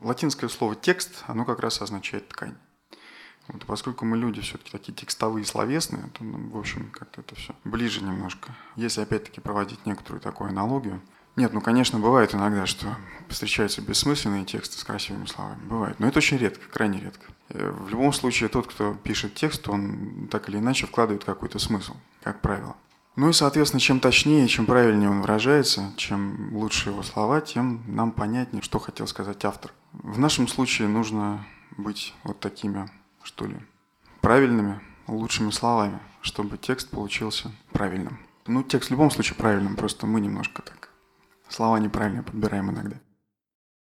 Латинское слово «текст», оно как раз означает «ткань». Вот, поскольку мы люди все-таки такие текстовые, словесные, то нам, в общем, как-то это все ближе немножко. Если опять-таки проводить некоторую такую аналогию. Нет, конечно, бывает иногда, что встречаются бессмысленные тексты с красивыми словами. Бывает, но это очень редко, крайне редко. В любом случае, тот, кто пишет текст, он так или иначе вкладывает какой-то смысл, как правило. Ну и, соответственно, чем точнее, чем правильнее он выражается, чем лучше его слова, тем нам понятнее, что хотел сказать автор. В нашем случае нужно быть вот такими, что ли, правильными, лучшими словами, чтобы текст получился правильным. Текст в любом случае правильным, просто мы немножко так слова неправильно подбираем иногда.